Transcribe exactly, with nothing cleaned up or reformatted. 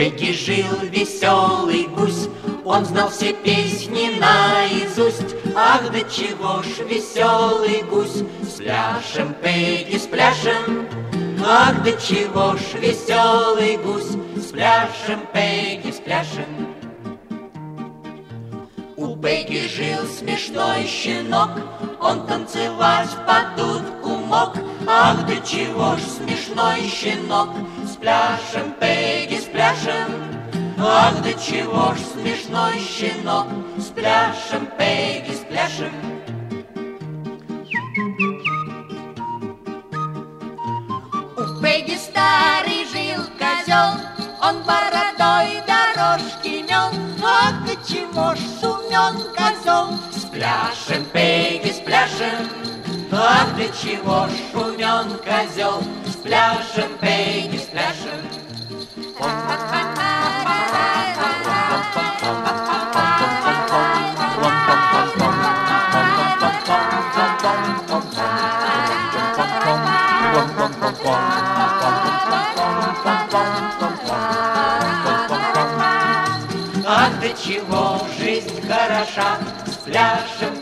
Пегги жил веселый гусь, он знал все песни наизусть. Ах, да чего ж веселый гусь, спляшем, Пегги, спляшем. Ах, да чего ж веселый гусь, спляшем, Пегги, спляшем. У Пегги жил смешной щенок, он танцевать под дудку мог. Ах, да чего ж смешной щенок, спляшем, Пегги, спляшем. Ах, да чего ж смешной щенок, спляшем, Пегги, спляшем. У Пегги старый жил козел, он бородой дорожки мел. Ах, да чего ж умен козел, спляшем, Пегги, спляшем. Ах, да чего ж умен козел, спляшем, Пегги, спляшем. Ах, да чего жизнь хороша, спляшем,